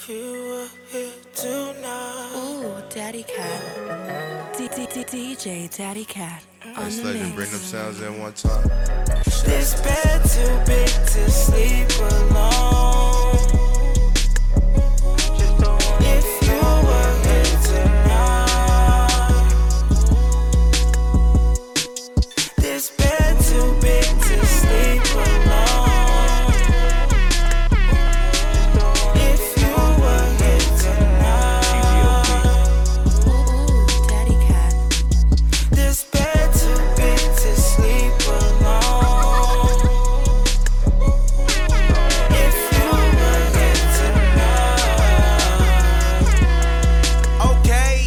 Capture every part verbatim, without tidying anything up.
you were here tonight. Ooh, Daddy Cat. D D D DJ Daddy Cat on Let's the let mix. them bring them sounds in one time. This bed too big to sleep alone. If you were here tonight. This bed too big to sleep alone. If you were here tonight. Ooh, Daddy Cat. This bed too big to sleep alone. If you were here tonight. Okay.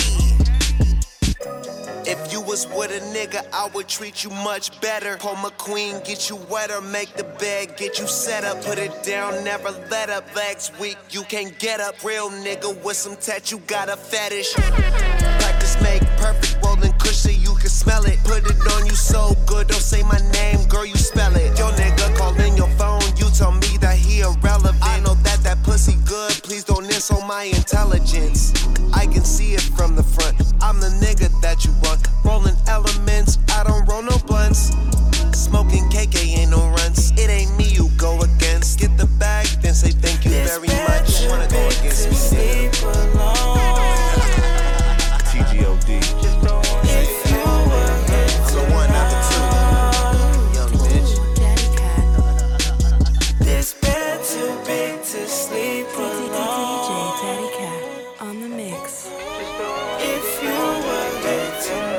If you was with a nigga, I would treat you much better. Pull my queen, get you wetter, make the bed, get you set up, put it down, never let up. Legs weak, you can't get up. Real nigga with some tat, you got a fetish. Practice make perfect, rolling cushion, you can smell it. Put it on you so good, don't say my name, girl, you spell it. Your nigga calling your phone, you tell me that he irrelevant. I know that that pussy good, please don't insult my intelligence. I can see it from the front, I'm the nigga that you want. Rolling elements, I don't roll no blunts. Smoking K K ain't no runs. It ain't me you go against. Get the bag, then say thank you This very bed much. too Wanna go big against to me, sleep nigga. alone. T G O D. If you were here I'm the one, not the two. Young bitch. Ooh, Daddy Cat. this bed too big to sleep D D D DJ alone. Daddy Cat on the mix. If you were here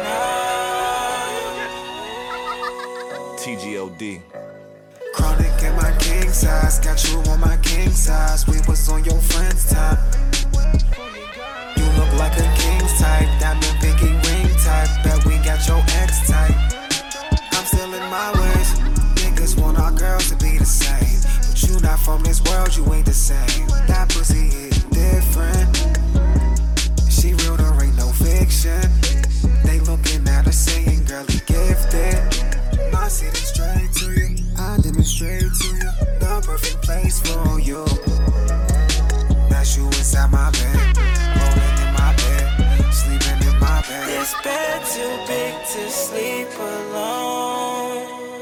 tonight. T G O D. Chronic in my king size, got you on my king size. We was on your friend's time. You look like a king's type, diamond pinky ring type. Bet we got your ex type. I'm still in my ways. Niggas want our girls to be the same, but you not from this world, you ain't the same. That pussy is different. She real, there ain't no fiction. They looking at her saying, girl, he gifted. I see this straight to you. I demonstrate to you the perfect place for you. That's you inside my bed, rolling in my bed, sleeping in my bed. This bed too big to sleep alone.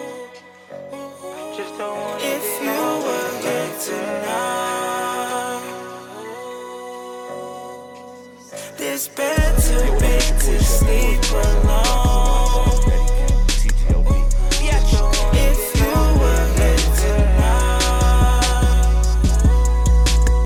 If you were here tonight. This bed too big to sleep alone.